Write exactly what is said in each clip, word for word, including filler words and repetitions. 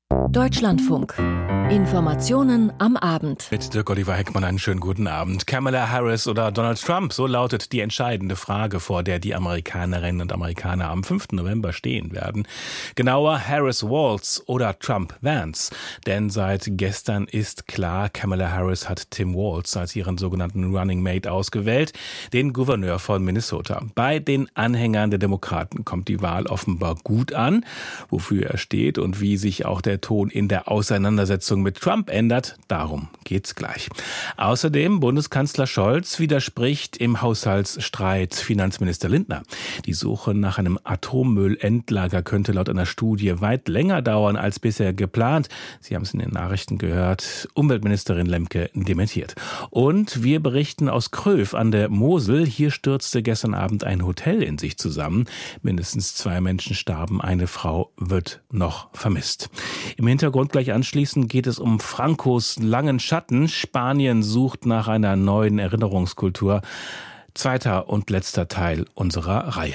Deutschlandfunk. Informationen am Abend. Mit Dirk Oliver Heckmann einen schönen guten Abend. Kamala Harris oder Donald Trump, so lautet die entscheidende Frage, vor der die Amerikanerinnen und Amerikaner am fünften November stehen werden. Genauer Harris-Walz oder Trump-Vance. Denn seit gestern ist klar, Kamala Harris hat Tim Walz als ihren sogenannten Running Mate ausgewählt, den Gouverneur von Minnesota. Bei den Anhängern der Demokraten kommt die Wahl offenbar gut an. Wofür er steht und wie sich auch der Ton in der Auseinandersetzung mit Trump ändert, darum geht's gleich. Außerdem Bundeskanzler Scholz widerspricht im Haushaltsstreit Finanzminister Lindner. Die Suche nach einem Atommüllendlager könnte laut einer Studie weit länger dauern als bisher geplant. Sie haben es in den Nachrichten gehört. Umweltministerin Lemke dementiert. Und wir berichten aus Kröv an der Mosel. Hier stürzte gestern Abend ein Hotel in sich zusammen. Mindestens zwei Menschen starben. Eine Frau wird noch vermisst. Im Hintergrund gleich anschließend geht es um Francos langen Schatten. Spanien sucht nach einer neuen Erinnerungskultur. Zweiter und letzter Teil unserer Reihe.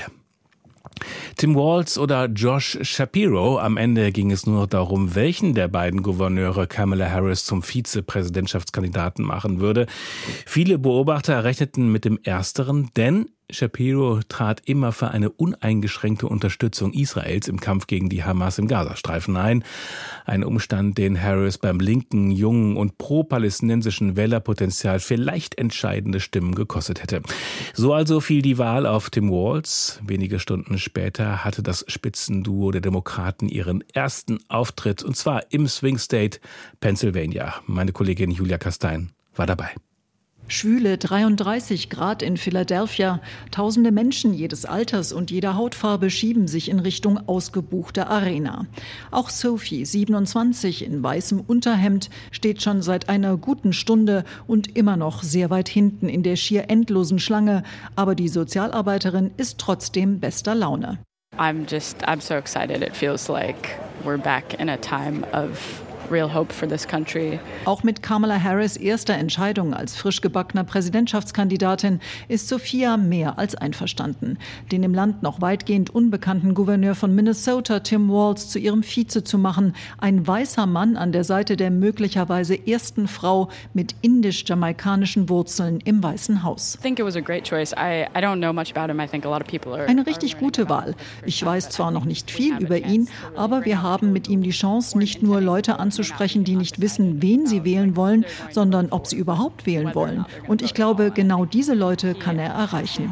Tim Walz oder Josh Shapiro. Am Ende ging es nur noch darum, welchen der beiden Gouverneure Kamala Harris zum Vizepräsidentschaftskandidaten machen würde. Viele Beobachter rechneten mit dem Ersteren, denn Shapiro trat immer für eine uneingeschränkte Unterstützung Israels im Kampf gegen die Hamas im Gazastreifen ein. Ein Umstand, den Harris beim linken, jungen und pro-palästinensischen Wählerpotenzial vielleicht entscheidende Stimmen gekostet hätte. So also fiel die Wahl auf Tim Walz. Wenige Stunden später hatte das Spitzenduo der Demokraten ihren ersten Auftritt, und zwar im Swing State Pennsylvania. Meine Kollegin Julia Kastein war dabei. Schwüle dreiunddreißig Grad in Philadelphia. Tausende Menschen jedes Alters und jeder Hautfarbe schieben sich in Richtung ausgebuchter Arena. Auch Sophie, siebenundzwanzig, in weißem Unterhemd, steht schon seit einer guten Stunde und immer noch sehr weit hinten in der schier endlosen Schlange. Aber die Sozialarbeiterin ist trotzdem bester Laune. I'm just, I'm so excited. It feels like we're back in a time of real hope for this country. Auch mit Kamala Harris' erster Entscheidung als frisch gebackener Präsidentschaftskandidatin ist Sophia mehr als einverstanden. Den im Land noch weitgehend unbekannten Gouverneur von Minnesota, Tim Walz, zu ihrem Vize zu machen. Ein weißer Mann an der Seite der möglicherweise ersten Frau mit indisch-jamaikanischen Wurzeln im Weißen Haus. Eine richtig gute Wahl. Ich weiß zwar noch nicht viel über ihn, aber wir haben mit ihm die Chance, nicht nur Leute anzusprechen, sprechen, die nicht wissen, wen sie wählen wollen, sondern ob sie überhaupt wählen wollen. Und ich glaube, genau diese Leute kann er erreichen.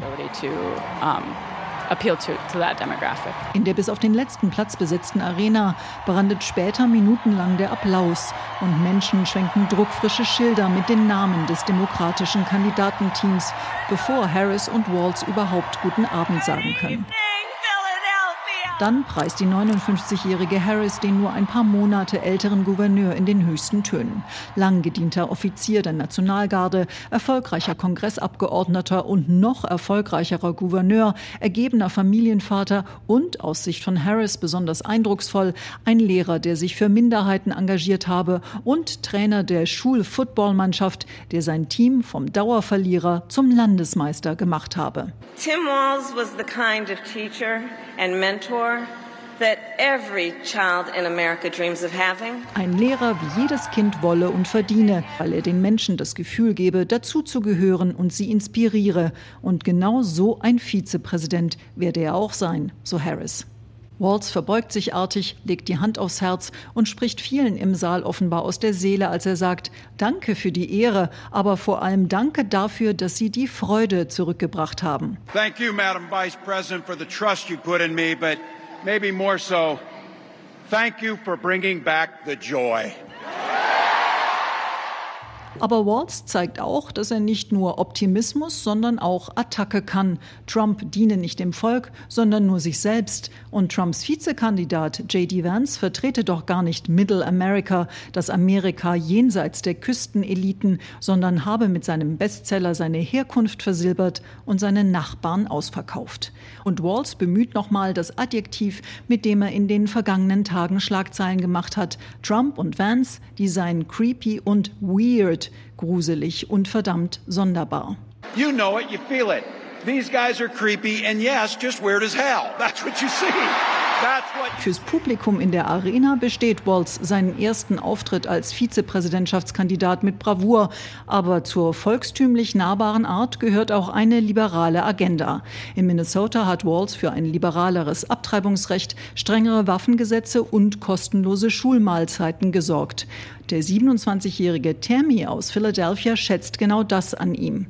In der bis auf den letzten Platz besetzten Arena brandet später minutenlang der Applaus und Menschen schwenken druckfrische Schilder mit den Namen des demokratischen Kandidatenteams, bevor Harris und Walz überhaupt guten Abend sagen können. Dann preist die neunundfünfzigjährige Harris den nur ein paar Monate älteren Gouverneur in den höchsten Tönen. Lang gedienter Offizier der Nationalgarde, erfolgreicher Kongressabgeordneter und noch erfolgreicherer Gouverneur, ergebener Familienvater und, aus Sicht von Harris besonders eindrucksvoll, ein Lehrer, der sich für Minderheiten engagiert habe und Trainer der Schul-Football-Mannschaft, der sein Team vom Dauerverlierer zum Landesmeister gemacht habe. Tim Walz was the kind of teacher and mentor that every child in America dreams of having. Ein Lehrer, wie jedes Kind wolle und verdiene, weil er den Menschen das Gefühl gebe, dazuzugehören und sie inspiriere. Und genau so ein Vizepräsident werde er auch sein, so Harris. Walz verbeugt sich artig, legt die Hand aufs Herz und spricht vielen im Saal offenbar aus der Seele, als er sagt: Danke für die Ehre, aber vor allem danke dafür, dass Sie die Freude zurückgebracht haben. Thank you, Madam Vice President, for the trust you put in me, but maybe more so, thank you for bringing back the joy. Aber Walz zeigt auch, dass er nicht nur Optimismus, sondern auch Attacke kann. Trump diene nicht dem Volk, sondern nur sich selbst. Und Trumps Vizekandidat J D Vance vertrete doch gar nicht Middle America, das Amerika jenseits der Küsteneliten, sondern habe mit seinem Bestseller seine Herkunft versilbert und seine Nachbarn ausverkauft. Und Walz bemüht nochmal das Adjektiv, mit dem er in den vergangenen Tagen Schlagzeilen gemacht hat. Trump und Vance, die seien creepy und weird, gruselig und verdammt sonderbar. You know it, you feel it. These guys are creepy and yes, just weird as hell. That's what you see. Fürs Publikum in der Arena besteht Walz seinen ersten Auftritt als Vizepräsidentschaftskandidat mit Bravour. Aber zur volkstümlich nahbaren Art gehört auch eine liberale Agenda. In Minnesota hat Walz für ein liberaleres Abtreibungsrecht, strengere Waffengesetze und kostenlose Schulmahlzeiten gesorgt. Der siebenundzwanzigjährige Tammy aus Philadelphia schätzt genau das an ihm.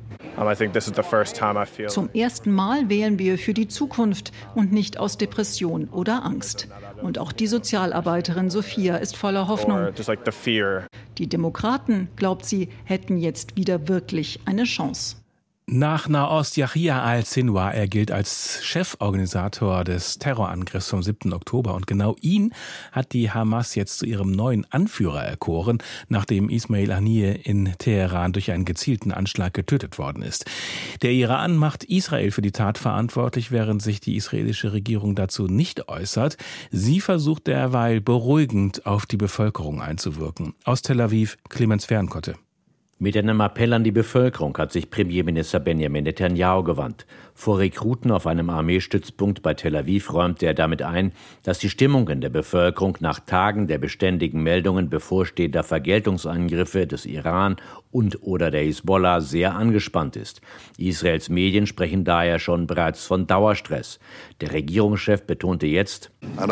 Zum ersten Mal wählen wir für die Zukunft und nicht aus Depression oder Angst. Und auch die Sozialarbeiterin Sophia ist voller Hoffnung. Die Demokraten, glaubt sie, hätten jetzt wieder wirklich eine Chance. Nach Nahost Yahya al-Sinwar, er gilt als Cheforganisator des Terrorangriffs vom siebten Oktober und genau ihn hat die Hamas jetzt zu ihrem neuen Anführer erkoren, nachdem Ismail Haniyeh in Teheran durch einen gezielten Anschlag getötet worden ist. Der Iran macht Israel für die Tat verantwortlich, während sich die israelische Regierung dazu nicht äußert. Sie versucht derweil beruhigend auf die Bevölkerung einzuwirken. Aus Tel Aviv, Clemens Fernkotte. Mit einem Appell an die Bevölkerung hat sich Premierminister Benjamin Netanyahu gewandt. Vor Rekruten auf einem Armeestützpunkt bei Tel Aviv räumte er damit ein, dass die Stimmung in der Bevölkerung nach Tagen der beständigen Meldungen bevorstehender Vergeltungsangriffe des Iran und oder der Hisbollah sehr angespannt ist. Israels Medien sprechen daher schon bereits von Dauerstress. Der Regierungschef betonte jetzt: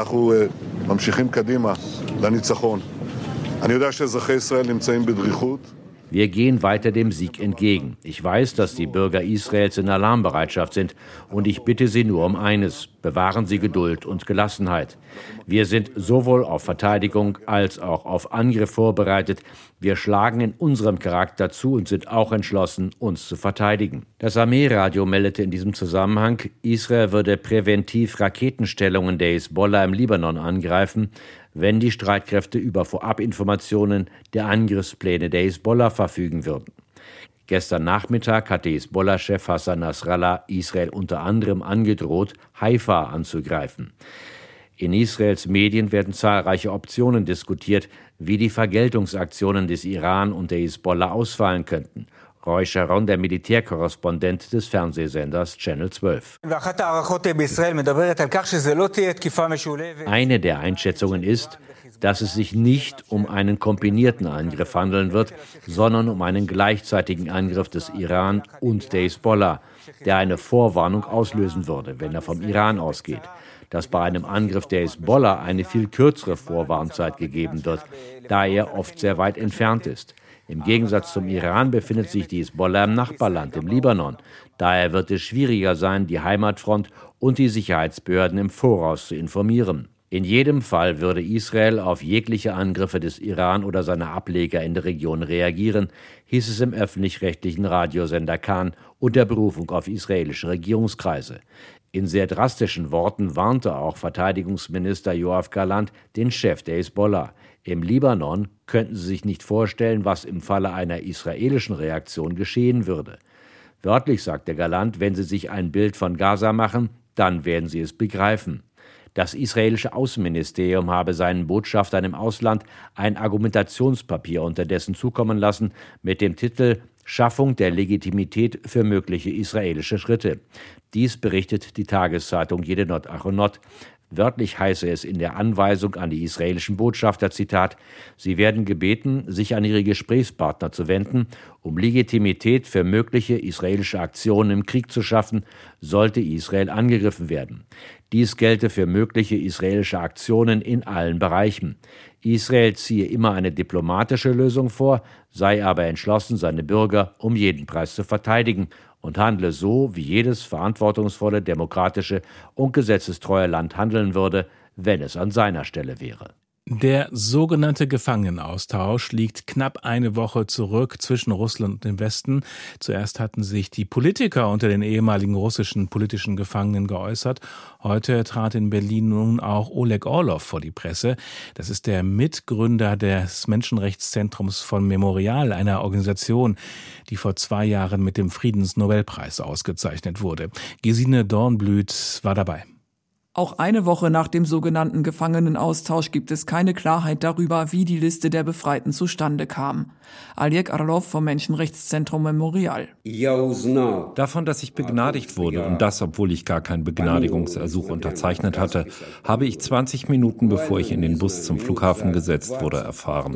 Wir gehen weiter dem Sieg entgegen. Ich weiß, dass die Bürger Israels in Alarmbereitschaft sind und ich bitte Sie nur um eines: Bewahren Sie Geduld und Gelassenheit. Wir sind sowohl auf Verteidigung als auch auf Angriff vorbereitet. Wir schlagen in unserem Charakter zu und sind auch entschlossen, uns zu verteidigen. Das Armeeradio meldete in diesem Zusammenhang, Israel würde präventiv Raketenstellungen der Hisbollah im Libanon angreifen, wenn die Streitkräfte über Vorabinformationen der Angriffspläne der Hisbollah verfügen würden. Gestern Nachmittag hatte Hisbollah-Chef Hassan Nasrallah Israel unter anderem angedroht, Haifa anzugreifen. In Israels Medien werden zahlreiche Optionen diskutiert, wie die Vergeltungsaktionen des Iran und der Hisbollah ausfallen könnten. Roy Sharon, der Militärkorrespondent des Fernsehsenders Channel zwölf. Eine der Einschätzungen ist, dass es sich nicht um einen kombinierten Angriff handeln wird, sondern um einen gleichzeitigen Angriff des Iran und der Hisbollah, der eine Vorwarnung auslösen würde, wenn er vom Iran ausgeht. Dass bei einem Angriff der Hisbollah eine viel kürzere Vorwarnzeit gegeben wird, da er oft sehr weit entfernt ist. Im Gegensatz zum Iran befindet sich die Hisbollah im Nachbarland, im Libanon. Daher wird es schwieriger sein, die Heimatfront und die Sicherheitsbehörden im Voraus zu informieren. In jedem Fall würde Israel auf jegliche Angriffe des Iran oder seiner Ableger in der Region reagieren, hieß es im öffentlich-rechtlichen Radiosender Kan unter Berufung auf israelische Regierungskreise. In sehr drastischen Worten warnte auch Verteidigungsminister Yoav Gallant den Chef der Hisbollah. Im Libanon könnten sie sich nicht vorstellen, was im Falle einer israelischen Reaktion geschehen würde. Wörtlich sagte Gallant, wenn sie sich ein Bild von Gaza machen, dann werden sie es begreifen. Das israelische Außenministerium habe seinen Botschaftern im Ausland ein Argumentationspapier unterdessen zukommen lassen mit dem Titel »Schaffung der Legitimität für mögliche israelische Schritte«. Dies berichtet die Tageszeitung Yedinot Achronot. Wörtlich heiße es in der Anweisung an die israelischen Botschafter, Zitat, sie werden gebeten, sich an ihre Gesprächspartner zu wenden, um Legitimität für mögliche israelische Aktionen im Krieg zu schaffen, sollte Israel angegriffen werden. Dies gelte für mögliche israelische Aktionen in allen Bereichen. Israel ziehe immer eine diplomatische Lösung vor, sei aber entschlossen, seine Bürger um jeden Preis zu verteidigen und handle so, wie jedes verantwortungsvolle, demokratische und gesetzestreue Land handeln würde, wenn es an seiner Stelle wäre. Der sogenannte Gefangenenaustausch liegt knapp eine Woche zurück zwischen Russland und dem Westen. Zuerst hatten sich die Politiker unter den ehemaligen russischen politischen Gefangenen geäußert. Heute trat in Berlin nun auch Oleg Orlov vor die Presse. Das ist der Mitgründer des Menschenrechtszentrums von Memorial, einer Organisation, die vor zwei Jahren mit dem Friedensnobelpreis ausgezeichnet wurde. Gesine Dornblüt war dabei. Auch eine Woche nach dem sogenannten Gefangenenaustausch gibt es keine Klarheit darüber, wie die Liste der Befreiten zustande kam. Oleg Orlov vom Menschenrechtszentrum Memorial. Davon, dass ich begnadigt wurde, und das, obwohl ich gar keinen Begnadigungsersuch unterzeichnet hatte, habe ich zwanzig Minuten, bevor ich in den Bus zum Flughafen gesetzt wurde, erfahren.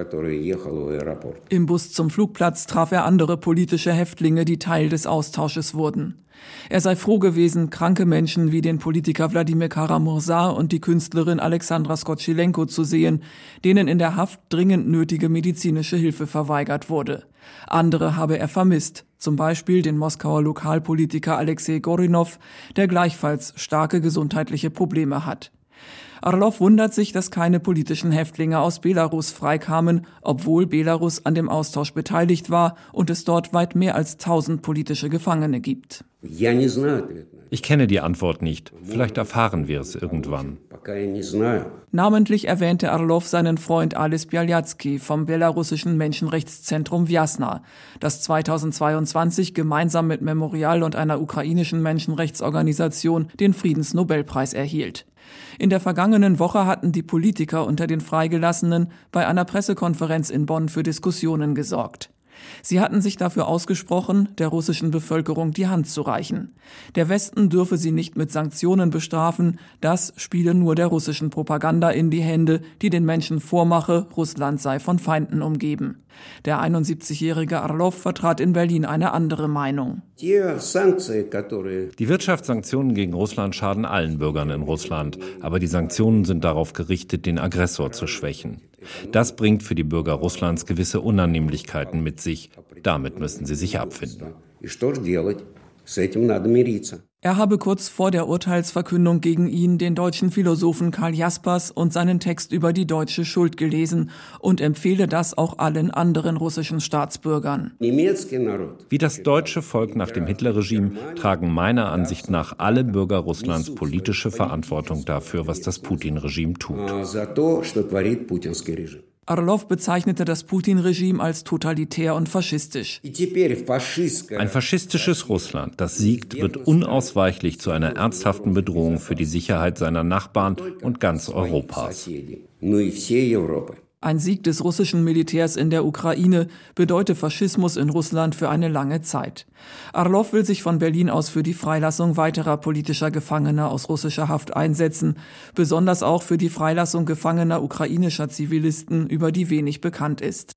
Im Bus zum Flugplatz traf er andere politische Häftlinge, die Teil des Austausches wurden. Er sei froh gewesen, kranke Menschen wie den Politiker Wladimir Karamursa und die Künstlerin Alexandra Skotchilenko zu sehen, denen in der Haft dringend nötige medizinische Hilfe verweigert wurde. Andere habe er vermisst, zum Beispiel den Moskauer Lokalpolitiker Alexei Gorinov, der gleichfalls starke gesundheitliche Probleme hat. Orlov wundert sich, dass keine politischen Häftlinge aus Belarus freikamen, obwohl Belarus an dem Austausch beteiligt war und es dort weit mehr als tausend politische Gefangene gibt. Ich kenne die Antwort nicht. Vielleicht erfahren wir es irgendwann. Namentlich erwähnte Orlov seinen Freund Ales Bialyatsky vom belarussischen Menschenrechtszentrum Vjasna, das zweitausendzweiundzwanzig gemeinsam mit Memorial und einer ukrainischen Menschenrechtsorganisation den Friedensnobelpreis erhielt. In der vergangenen Woche hatten die Politiker unter den Freigelassenen bei einer Pressekonferenz in Bonn für Diskussionen gesorgt. Sie hatten sich dafür ausgesprochen, der russischen Bevölkerung die Hand zu reichen. Der Westen dürfe sie nicht mit Sanktionen bestrafen, das spiele nur der russischen Propaganda in die Hände, die den Menschen vormache, Russland sei von Feinden umgeben. Der einundsiebzigjährige Orlov vertrat in Berlin eine andere Meinung. Die Wirtschaftssanktionen gegen Russland schaden allen Bürgern in Russland, aber die Sanktionen sind darauf gerichtet, den Aggressor zu schwächen. Das bringt für die Bürger Russlands gewisse Unannehmlichkeiten mit sich. Damit müssen sie sich abfinden. Er habe kurz vor der Urteilsverkündung gegen ihn den deutschen Philosophen Karl Jaspers und seinen Text über die deutsche Schuld gelesen und empfehle das auch allen anderen russischen Staatsbürgern. Wie das deutsche Volk nach dem Hitlerregime tragen meiner Ansicht nach alle Bürger Russlands politische Verantwortung dafür, was das Putin-Regime tut. Orlov bezeichnete das Putin-Regime als totalitär und faschistisch. Ein faschistisches Russland, das siegt, wird unausweichlich zu einer ernsthaften Bedrohung für die Sicherheit seiner Nachbarn und ganz Europas. Ein Sieg des russischen Militärs in der Ukraine bedeute Faschismus in Russland für eine lange Zeit. Orlov will sich von Berlin aus für die Freilassung weiterer politischer Gefangener aus russischer Haft einsetzen, besonders auch für die Freilassung gefangener ukrainischer Zivilisten, über die wenig bekannt ist.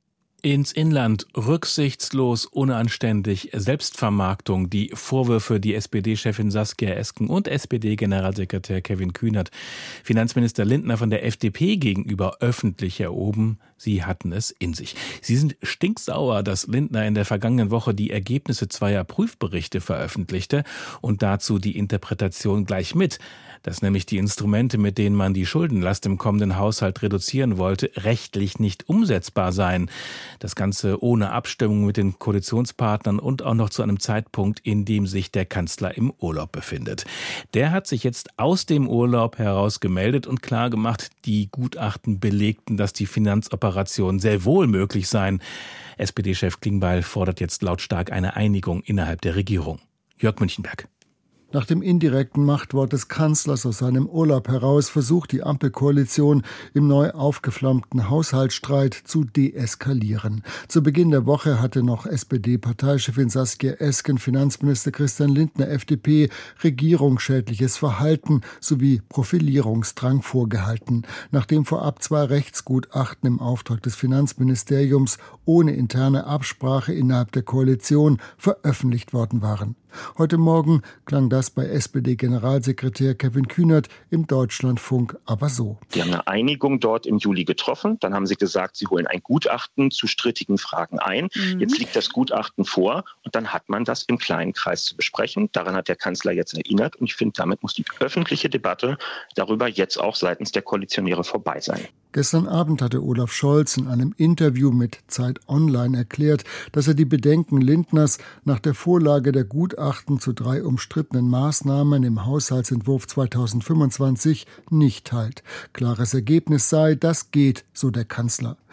Ins Inland, rücksichtslos, unanständig, Selbstvermarktung, die Vorwürfe, die S P D-Chefin Saskia Esken und S P D-Generalsekretär Kevin Kühnert Finanzminister Lindner von der F D P gegenüber öffentlich erhoben, sie hatten es in sich. Sie sind stinksauer, dass Lindner in der vergangenen Woche die Ergebnisse zweier Prüfberichte veröffentlichte und dazu die Interpretation gleich mit, dass nämlich die Instrumente, mit denen man die Schuldenlast im kommenden Haushalt reduzieren wollte, rechtlich nicht umsetzbar seien. Das Ganze ohne Abstimmung mit den Koalitionspartnern und auch noch zu einem Zeitpunkt, in dem sich der Kanzler im Urlaub befindet. Der hat sich jetzt aus dem Urlaub heraus gemeldet und klargemacht, die Gutachten belegten, dass die Finanzoperationen sehr wohl möglich seien. S P D-Chef Klingbeil fordert jetzt lautstark eine Einigung innerhalb der Regierung. Jörg Münchenberg. Nach dem indirekten Machtwort des Kanzlers aus seinem Urlaub heraus versucht die Ampelkoalition im neu aufgeflammten Haushaltsstreit zu deeskalieren. Zu Beginn der Woche hatte noch S P D-Parteichefin Saskia Esken Finanzminister Christian Lindner F D P regierungsschädliches Verhalten sowie Profilierungsdrang vorgehalten, nachdem vorab zwei Rechtsgutachten im Auftrag des Finanzministeriums ohne interne Absprache innerhalb der Koalition veröffentlicht worden waren. Heute Morgen klang das bei S P D-Generalsekretär Kevin Kühnert im Deutschlandfunk aber so. Die haben eine Einigung dort im Juli getroffen. Dann haben sie gesagt, sie holen ein Gutachten zu strittigen Fragen ein. Mhm. Jetzt liegt das Gutachten vor und dann hat man das im kleinen Kreis zu besprechen. Daran hat der Kanzler jetzt erinnert und ich finde, damit muss die öffentliche Debatte darüber jetzt auch seitens der Koalitionäre vorbei sein. Gestern Abend hatte Olaf Scholz in einem Interview mit Zeit Online erklärt, dass er die Bedenken Lindners nach der Vorlage der Gutachten zu drei umstrittenen Maßnahmen im Haushaltsentwurf zweitausendfünfundzwanzig nicht teilt. Klares Ergebnis sei, das geht, so der Kanzler.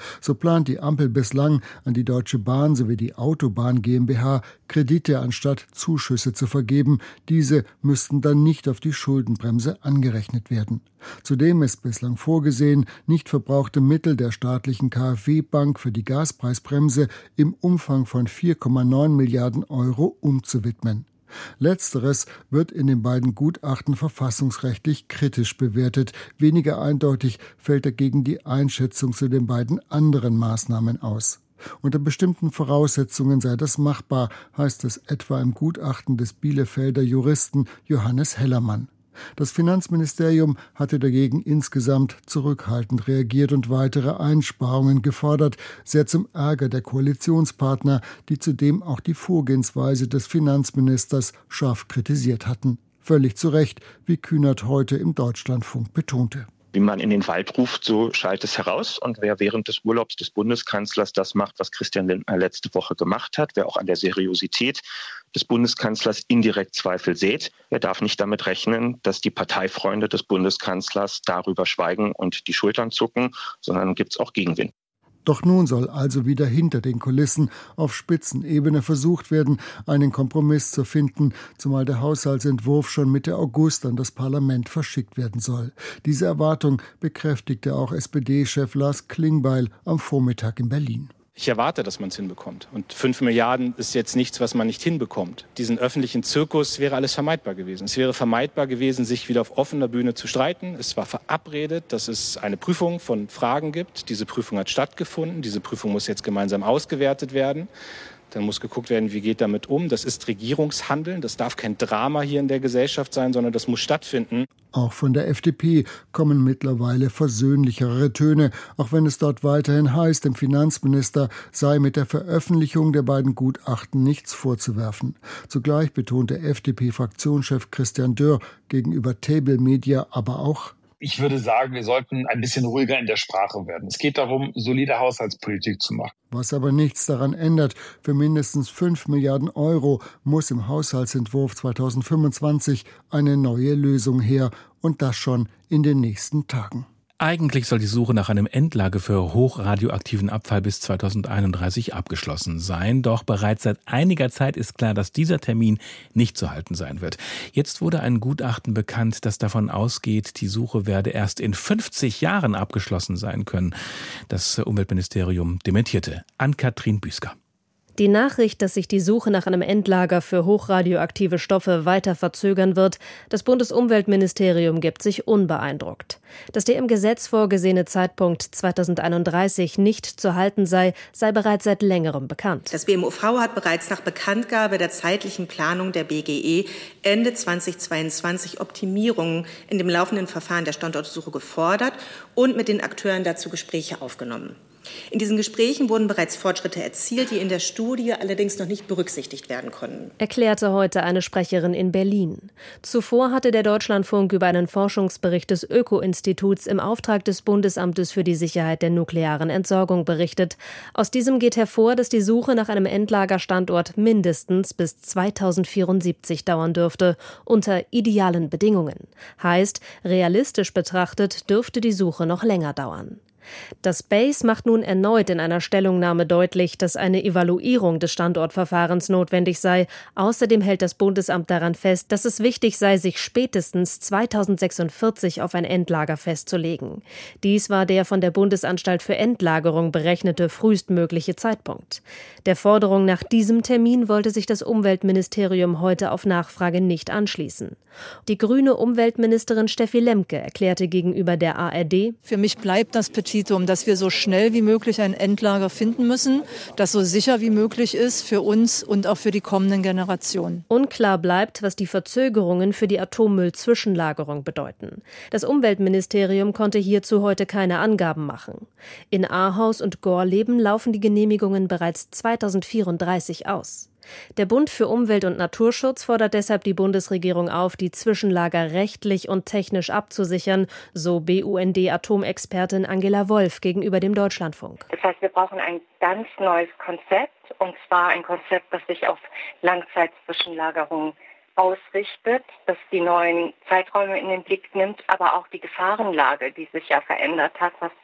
So plant die Ampel bislang, an die Deutsche Bahn sowie die Autobahn GmbH Kredite anstatt Zuschüsse zu vergeben. Diese müssten dann nicht auf die Schuldenbremse angerechnet werden. Zudem ist bislang vorgesehen, nicht verbrauchte Mittel der staatlichen KfW-Bank für die Gaspreisbremse im Umfang von vier Komma neun Milliarden Euro umzuwidmen. Letzteres wird in den beiden Gutachten verfassungsrechtlich kritisch bewertet. Weniger eindeutig fällt dagegen die Einschätzung zu den beiden anderen Maßnahmen aus. Unter bestimmten Voraussetzungen sei das machbar, heißt es etwa im Gutachten des Bielefelder Juristen Johannes Hellermann. Das Finanzministerium hatte dagegen insgesamt zurückhaltend reagiert und weitere Einsparungen gefordert, sehr zum Ärger der Koalitionspartner, die zudem auch die Vorgehensweise des Finanzministers scharf kritisiert hatten. Völlig zu Recht, wie Kühnert heute im Deutschlandfunk betonte. Wie man in den Wald ruft, so schallt es heraus. Und wer während des Urlaubs des Bundeskanzlers das macht, was Christian Lindner letzte Woche gemacht hat, wer auch an der Seriosität des Bundeskanzlers indirekt Zweifel sät, der darf nicht damit rechnen, dass die Parteifreunde des Bundeskanzlers darüber schweigen und die Schultern zucken, sondern gibt es auch Gegenwind. Doch nun soll also wieder hinter den Kulissen auf Spitzenebene versucht werden, einen Kompromiss zu finden, zumal der Haushaltsentwurf schon Mitte August an das Parlament verschickt werden soll. Diese Erwartung bekräftigte auch S P D-Chef Lars Klingbeil am Vormittag in Berlin. Ich erwarte, dass man es hinbekommt. Und fünf Milliarden ist jetzt nichts, was man nicht hinbekommt. Diesen öffentlichen Zirkus wäre alles vermeidbar gewesen. Es wäre vermeidbar gewesen, sich wieder auf offener Bühne zu streiten. Es war verabredet, dass es eine Prüfung von Fragen gibt. Diese Prüfung hat stattgefunden. Diese Prüfung muss jetzt gemeinsam ausgewertet werden. Dann muss geguckt werden, wie geht damit um. Das ist Regierungshandeln. Das darf kein Drama hier in der Gesellschaft sein, sondern das muss stattfinden. Auch von der F D P kommen mittlerweile versöhnlichere Töne, auch wenn es dort weiterhin heißt, dem Finanzminister sei mit der Veröffentlichung der beiden Gutachten nichts vorzuwerfen. Zugleich betonte F D P-Fraktionschef Christian Dörr gegenüber Table Media aber auch: Ich würde sagen, wir sollten ein bisschen ruhiger in der Sprache werden. Es geht darum, solide Haushaltspolitik zu machen. Was aber nichts daran ändert, für mindestens fünf Milliarden Euro muss im Haushaltsentwurf zweitausendfünfundzwanzig eine neue Lösung her, und das schon in den nächsten Tagen. Eigentlich soll die Suche nach einem Endlager für hochradioaktiven Abfall bis zweitausendeinunddreißig abgeschlossen sein. Doch bereits seit einiger Zeit ist klar, dass dieser Termin nicht zu halten sein wird. Jetzt wurde ein Gutachten bekannt, das davon ausgeht, die Suche werde erst in fünfzig Jahren abgeschlossen sein können. Das Umweltministerium dementierte. Ann-Kathrin Büsker. Die Nachricht, dass sich die Suche nach einem Endlager für hochradioaktive Stoffe weiter verzögern wird, das Bundesumweltministerium gibt sich unbeeindruckt. Dass der im Gesetz vorgesehene Zeitpunkt zweitausendeinunddreißig nicht zu halten sei, sei bereits seit längerem bekannt. Das B M U V hat bereits nach Bekanntgabe der zeitlichen Planung der B G E Ende zweitausendzweiundzwanzig Optimierungen in dem laufenden Verfahren der Standortsuche gefordert und mit den Akteuren dazu Gespräche aufgenommen. In diesen Gesprächen wurden bereits Fortschritte erzielt, die in der Studie allerdings noch nicht berücksichtigt werden konnten, erklärte heute eine Sprecherin in Berlin. Zuvor hatte der Deutschlandfunk über einen Forschungsbericht des Öko-Instituts im Auftrag des Bundesamtes für die Sicherheit der nuklearen Entsorgung berichtet. Aus diesem geht hervor, dass die Suche nach einem Endlagerstandort mindestens bis zweitausendvierundsiebzig dauern dürfte, unter idealen Bedingungen. Heißt, realistisch betrachtet dürfte die Suche noch länger dauern. Das B A S E macht nun erneut in einer Stellungnahme deutlich, dass eine Evaluierung des Standortverfahrens notwendig sei. Außerdem hält das Bundesamt daran fest, dass es wichtig sei, sich spätestens zweitausendsechsundvierzig auf ein Endlager festzulegen. Dies war der von der Bundesanstalt für Endlagerung berechnete frühestmögliche Zeitpunkt. Der Forderung nach diesem Termin wollte sich das Umweltministerium heute auf Nachfrage nicht anschließen. Die grüne Umweltministerin Steffi Lemke erklärte gegenüber der A R D: Für mich bleibt das Petitum, dass wir so schnell wie möglich ein Endlager finden müssen, das so sicher wie möglich ist für uns und auch für die kommenden Generationen. Unklar bleibt, was die Verzögerungen für die Atommüll-Zwischenlagerung bedeuten. Das Umweltministerium konnte hierzu heute keine Angaben machen. In Ahaus und Gorleben laufen die Genehmigungen bereits zweitausendvierunddreißig aus. Der Bund für Umwelt- und Naturschutz fordert deshalb die Bundesregierung auf, die Zwischenlager rechtlich und technisch abzusichern, so B U N D-Atomexpertin Angela Wolf gegenüber dem Deutschlandfunk. Das heißt, wir brauchen ein ganz neues Konzept, und zwar ein Konzept, das sich auf Langzeitzwischenlagerung ausrichtet, das die neuen Zeiträume in den Blick nimmt, aber auch die Gefahrenlage, die sich ja verändert hat, was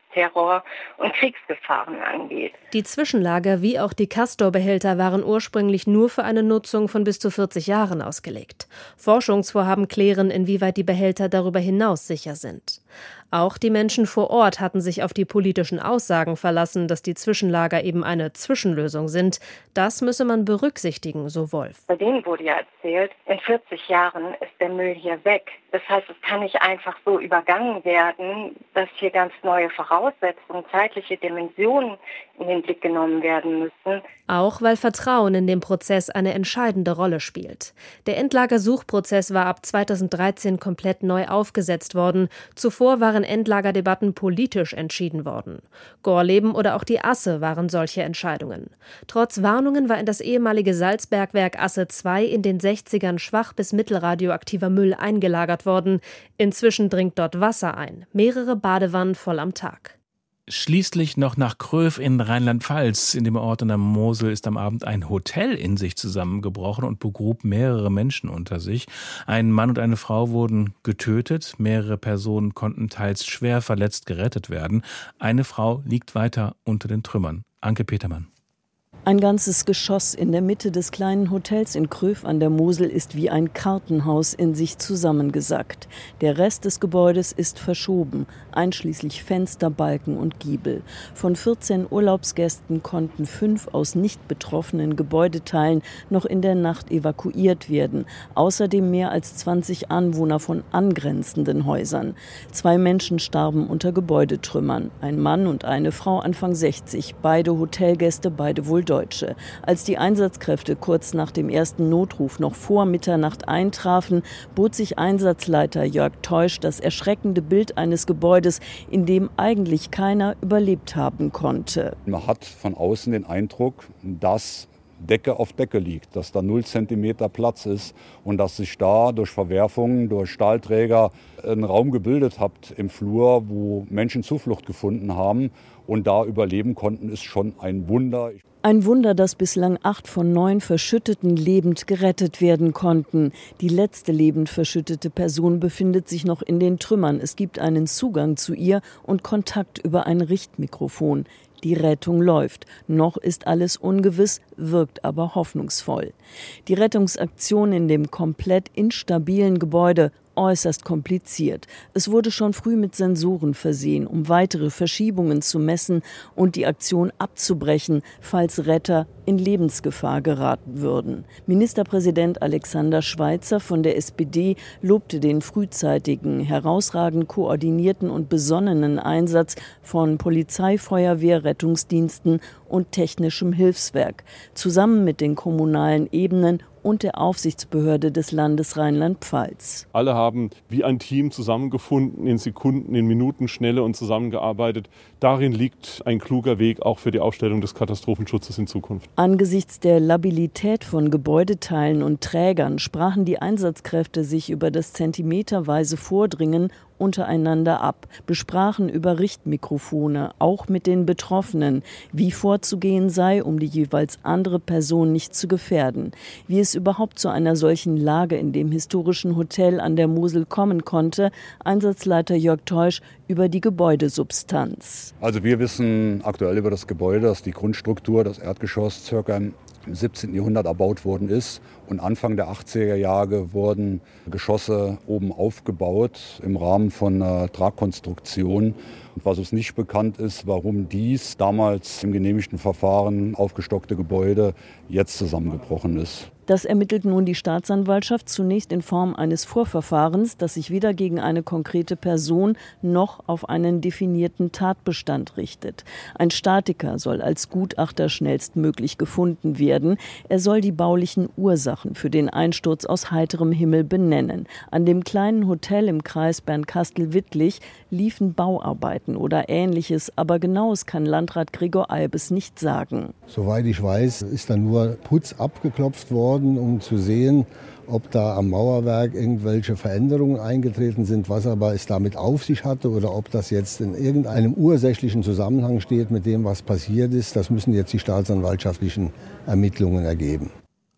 Terror und Kriegsgefahren angeht. Die Zwischenlager wie auch die Castor-Behälter waren ursprünglich nur für eine Nutzung von bis zu vierzig Jahren ausgelegt. Forschungsvorhaben klären, inwieweit die Behälter darüber hinaus sicher sind. Auch die Menschen vor Ort hatten sich auf die politischen Aussagen verlassen, dass die Zwischenlager eben eine Zwischenlösung sind. Das müsse man berücksichtigen, so Wolf. Bei denen wurde ja erzählt, in vierzig Jahren ist der Müll hier weg. Das heißt, es kann nicht einfach so übergangen werden, dass hier ganz neue Voraussetzungen, zeitliche Dimensionen in den Blick genommen werden müssen. Auch weil Vertrauen in dem Prozess eine entscheidende Rolle spielt. Der Endlagersuchprozess war ab zweitausenddreizehn komplett neu aufgesetzt worden. Zuvor waren Endlagerdebatten politisch entschieden worden. Gorleben oder auch die Asse waren solche Entscheidungen. Trotz Warnungen war in das ehemalige Salzbergwerk Asse zwei in den sechzigern schwach bis mittelradioaktiver Müll eingelagert worden. Inzwischen dringt dort Wasser ein. Mehrere Badewannen voll am Tag. Schließlich noch nach Kröv in Rheinland-Pfalz. In dem Ort an der Mosel ist am Abend ein Hotel in sich zusammengebrochen und begrub mehrere Menschen unter sich. Ein Mann und eine Frau wurden getötet. Mehrere Personen konnten teils schwer verletzt gerettet werden. Eine Frau liegt weiter unter den Trümmern. Anke Petermann. Ein ganzes Geschoss in der Mitte des kleinen Hotels in Kröv an der Mosel ist wie ein Kartenhaus in sich zusammengesackt. Der Rest des Gebäudes ist verschoben, einschließlich Fenster, Balken und Giebel. Von vierzehn Urlaubsgästen konnten fünf aus nicht betroffenen Gebäudeteilen noch in der Nacht evakuiert werden. Außerdem mehr als zwanzig Anwohner von angrenzenden Häusern. Zwei Menschen starben unter Gebäudetrümmern. Ein Mann und eine Frau Anfang sechzig, beide Hotelgäste, beide wohl Deutsche. Als die Einsatzkräfte kurz nach dem ersten Notruf noch vor Mitternacht eintrafen, bot sich Einsatzleiter Jörg Teusch das erschreckende Bild eines Gebäudes, in dem eigentlich keiner überlebt haben konnte. Man hat von außen den Eindruck, dass Decke auf Decke liegt, dass da null Zentimeter Platz ist und dass sich da durch Verwerfungen, durch Stahlträger ein Raum gebildet hat im Flur, wo Menschen Zuflucht gefunden haben und da überleben konnten, ist schon ein Wunder. Ein Wunder, dass bislang acht von neun Verschütteten lebend gerettet werden konnten. Die letzte lebend verschüttete Person befindet sich noch in den Trümmern. Es gibt einen Zugang zu ihr und Kontakt über ein Richtmikrofon. Die Rettung läuft. Noch ist alles ungewiss, wirkt aber hoffnungsvoll. Die Rettungsaktion in dem komplett instabilen Gebäude äußerst kompliziert. Es wurde schon früh mit Sensoren versehen, um weitere Verschiebungen zu messen und die Aktion abzubrechen, falls Retter in Lebensgefahr geraten würden. Ministerpräsident Alexander Schweitzer von der S P D lobte den frühzeitigen, herausragend koordinierten und besonnenen Einsatz von Polizei, Feuerwehr, Rettungsdiensten und technischem Hilfswerk, zusammen mit den kommunalen Ebenen und der Aufsichtsbehörde des Landes Rheinland-Pfalz. Alle haben wie ein Team zusammengefunden, in Sekunden, in Minuten Schnelle und zusammengearbeitet. Darin liegt ein kluger Weg auch für die Aufstellung des Katastrophenschutzes in Zukunft. Angesichts der Labilität von Gebäudeteilen und Trägern sprachen die Einsatzkräfte sich über das zentimeterweise Vordringen untereinander ab, besprachen über Richtmikrofone, auch mit den Betroffenen, wie vorzugehen sei, um die jeweils andere Person nicht zu gefährden, wie es überhaupt zu einer solchen Lage in dem historischen Hotel an der Mosel kommen konnte, Einsatzleiter Jörg Teusch über die Gebäudesubstanz. Also wir wissen aktuell über das Gebäude, dass die Grundstruktur, das Erdgeschoss circa im siebzehnten Jahrhundert erbaut worden ist und Anfang der achtziger Jahre wurden Geschosse oben aufgebaut im Rahmen von einer Tragkonstruktion. Und was uns nicht bekannt ist, warum dies damals im genehmigten Verfahren aufgestockte Gebäude jetzt zusammengebrochen ist. Das ermittelt nun die Staatsanwaltschaft zunächst in Form eines Vorverfahrens, das sich weder gegen eine konkrete Person noch auf einen definierten Tatbestand richtet. Ein Statiker soll als Gutachter schnellstmöglich gefunden werden. Er soll die baulichen Ursachen für den Einsturz aus heiterem Himmel benennen. An dem kleinen Hotel im Kreis Bernkastel-Wittlich liefen Bauarbeiten oder Ähnliches, aber Genaues kann Landrat Gregor Albes nicht sagen. Soweit ich weiß, ist da nur Putz abgeklopft worden, um zu sehen, ob da am Mauerwerk irgendwelche Veränderungen eingetreten sind, was aber es damit auf sich hatte oder ob das jetzt in irgendeinem ursächlichen Zusammenhang steht mit dem, was passiert ist. Das müssen jetzt die staatsanwaltschaftlichen Ermittlungen ergeben.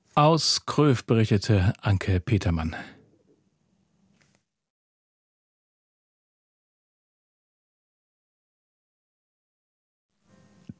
Aus Kröv berichtete Anke Petermann.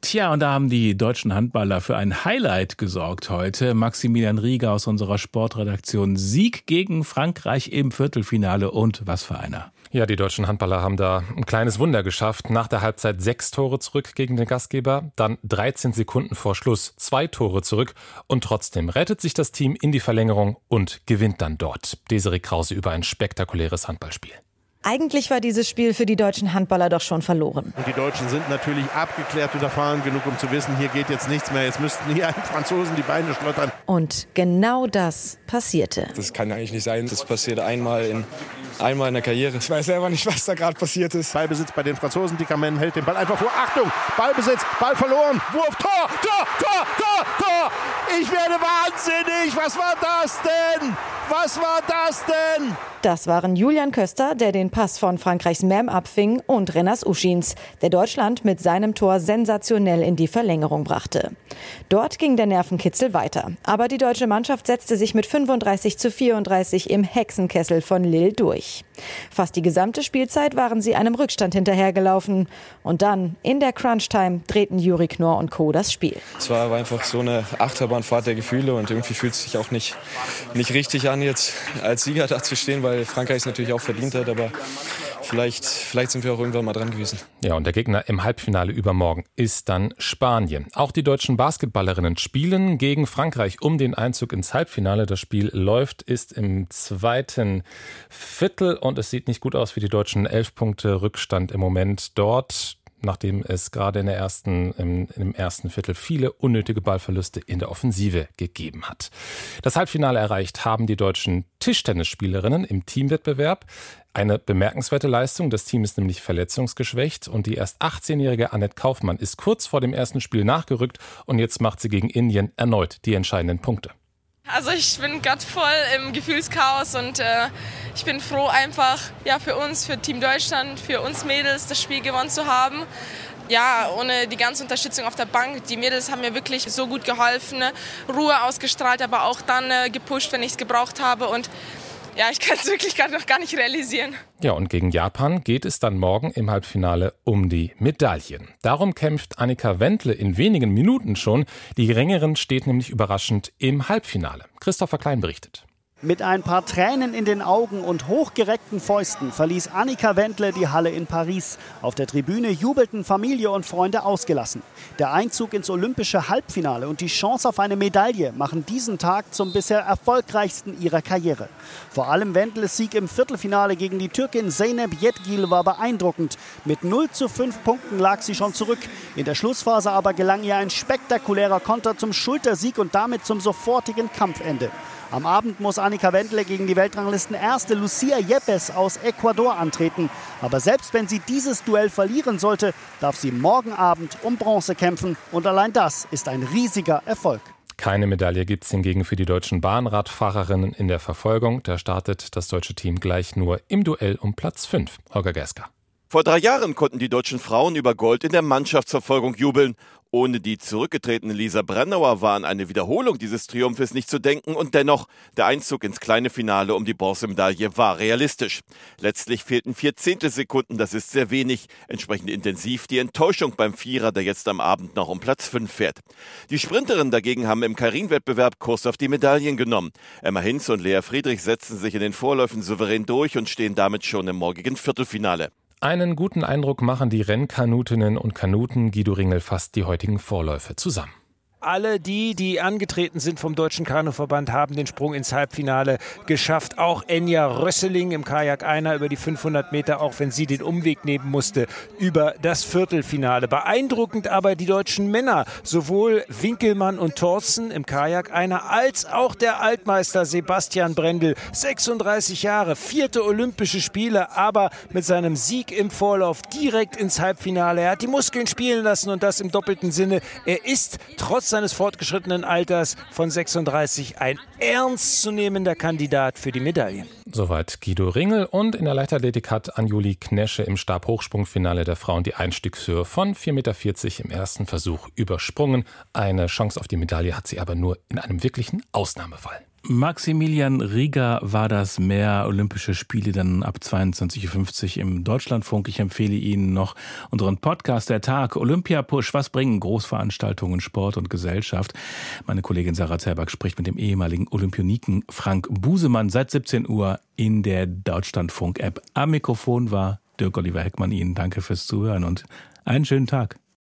Tja, und da haben die deutschen Handballer für ein Highlight gesorgt heute. Maximilian Rieger aus unserer Sportredaktion. Sieg gegen Frankreich im Viertelfinale und was für einer. Ja, die deutschen Handballer haben da ein kleines Wunder geschafft. Nach der Halbzeit sechs Tore zurück gegen den Gastgeber, dann dreizehn Sekunden vor Schluss zwei Tore zurück und trotzdem rettet sich das Team in die Verlängerung und gewinnt dann dort. Desiree Krause über ein spektakuläres Handballspiel. Eigentlich war dieses Spiel für die deutschen Handballer doch schon verloren. Und die Deutschen sind natürlich abgeklärt und erfahren genug, um zu wissen, hier geht jetzt nichts mehr. Jetzt müssten hier einen Franzosen die Beine schlottern. Und genau das passierte. Das kann eigentlich nicht sein. Das passiert einmal in, einmal in der Karriere. Ich weiß selber nicht, was da gerade passiert ist. Ballbesitz bei den Franzosen. Dickermann hält den Ball einfach vor. Achtung, Ballbesitz, Ball verloren. Wurf, Tor, Tor, Tor, Tor, Tor. Ich werde wahnsinnig. Was war das denn? Was war das denn? Das waren Julian Köster, der den Pass von Frankreichs Mem abfing, und Renas Uschins, der Deutschland mit seinem Tor sensationell in die Verlängerung brachte. Dort ging der Nervenkitzel weiter. Aber die deutsche Mannschaft setzte sich mit fünfunddreißig zu vierunddreißig im Hexenkessel von Lille durch. Fast die gesamte Spielzeit waren sie einem Rückstand hinterhergelaufen. Und dann, in der Crunch-Time, drehten Juri Knorr und Co. das Spiel. Es war aber einfach so eine Achterbahnfahrt der Gefühle und irgendwie fühlt es sich auch nicht, nicht richtig an, jetzt als Sieger da zu stehen, weil Frankreich es natürlich auch verdient hat, aber vielleicht, vielleicht sind wir auch irgendwann mal dran gewesen. Ja, und der Gegner im Halbfinale übermorgen ist dann Spanien. Auch die deutschen Basketballerinnen spielen gegen Frankreich um den Einzug ins Halbfinale. Das Spiel läuft, ist im zweiten Viertel und es sieht nicht gut aus für die Deutschen. Elf Punkte Rückstand im Moment dort, nachdem es gerade in der ersten, im, im ersten Viertel viele unnötige Ballverluste in der Offensive gegeben hat. Das Halbfinale erreicht haben die deutschen Tischtennisspielerinnen im Teamwettbewerb. Eine bemerkenswerte Leistung. Das Team ist nämlich verletzungsgeschwächt und die erst achtzehnjährige Annette Kaufmann ist kurz vor dem ersten Spiel nachgerückt und jetzt macht sie gegen Indien erneut die entscheidenden Punkte. Also ich bin gerade voll im Gefühlschaos und äh, ich bin froh einfach ja, für uns, für Team Deutschland, für uns Mädels das Spiel gewonnen zu haben. Ja, ohne die ganze Unterstützung auf der Bank, die Mädels haben mir wirklich so gut geholfen, ne? Ruhe ausgestrahlt, aber auch dann äh, gepusht, wenn ich es gebraucht habe und ja, ich kann es wirklich gerade noch gar nicht realisieren. Ja, und gegen Japan geht es dann morgen im Halbfinale um die Medaillen. Darum kämpft Annika Wendle in wenigen Minuten schon. Die Ringerin steht nämlich überraschend im Halbfinale. Christopher Klein berichtet. Mit ein paar Tränen in den Augen und hochgereckten Fäusten verließ Annika Wendle die Halle in Paris. Auf der Tribüne jubelten Familie und Freunde ausgelassen. Der Einzug ins olympische Halbfinale und die Chance auf eine Medaille machen diesen Tag zum bisher erfolgreichsten ihrer Karriere. Vor allem Wendles Sieg im Viertelfinale gegen die Türkin Zeynep Yetgil war beeindruckend. Mit null zu fünf Punkten lag sie schon zurück. In der Schlussphase aber gelang ihr ein spektakulärer Konter zum Schultersieg und damit zum sofortigen Kampfende. Am Abend muss Annika Wendle gegen die Weltranglisten-Erste Lucia Yepes aus Ecuador antreten. Aber selbst wenn sie dieses Duell verlieren sollte, darf sie morgen Abend um Bronze kämpfen. Und allein das ist ein riesiger Erfolg. Keine Medaille gibt es hingegen für die deutschen Bahnradfahrerinnen in der Verfolgung. Da startet das deutsche Team gleich nur im Duell um Platz fünf. Holger Gesker. Vor drei Jahren konnten die deutschen Frauen über Gold in der Mannschaftsverfolgung jubeln. Ohne die zurückgetretene Lisa Brennauer war an eine Wiederholung dieses Triumphes nicht zu denken und dennoch, der Einzug ins kleine Finale um die Bronzemedaille war realistisch. Letztlich fehlten vier Zehntelsekunden, das ist sehr wenig, entsprechend intensiv die Enttäuschung beim Vierer, der jetzt am Abend noch um Platz fünf fährt. Die Sprinterinnen dagegen haben im Keirin-Wettbewerb Kurs auf die Medaillen genommen. Emma Hinz und Lea Friedrich setzten sich in den Vorläufen souverän durch und stehen damit schon im morgigen Viertelfinale. Einen guten Eindruck machen die Rennkanutinnen und Kanuten. Guido Ringel fasst die heutigen Vorläufe zusammen. Alle die, die angetreten sind vom Deutschen Kanuverband, haben den Sprung ins Halbfinale geschafft. Auch Enja Rösseling im Kajak Einer über die fünfhundert Meter, auch wenn sie den Umweg nehmen musste, über das Viertelfinale. Beeindruckend aber die deutschen Männer, sowohl Winkelmann und Thorsten im Kajak Einer, als auch der Altmeister Sebastian Brendel, sechsunddreißig Jahre, vierte Olympische Spiele, aber mit seinem Sieg im Vorlauf direkt ins Halbfinale. Er hat die Muskeln spielen lassen und das im doppelten Sinne. Er ist trotz seines fortgeschrittenen Alters von sechsunddreißig ein ernstzunehmender Kandidat für die Medaillen. Soweit Guido Ringel. Und in der Leichtathletik hat Anjuli Knesche im Stabhochsprungfinale der Frauen die Einstiegshöhe von vier Komma vierzig Meter im ersten Versuch übersprungen. Eine Chance auf die Medaille hat sie aber nur in einem wirklichen Ausnahmefall. Maximilian Rieger war das. Mehr Olympische Spiele dann ab zweiundzwanzig Uhr fünfzig im Deutschlandfunk. Ich empfehle Ihnen noch unseren Podcast Der Tag, Olympia-Push, was bringen Großveranstaltungen, Sport und Gesellschaft. Meine Kollegin Sarah Zerback spricht mit dem ehemaligen Olympioniken Frank Busemann seit siebzehn Uhr in der Deutschlandfunk-App. Am Mikrofon war Dirk Oliver Heckmann. Ihnen danke fürs Zuhören und einen schönen Tag.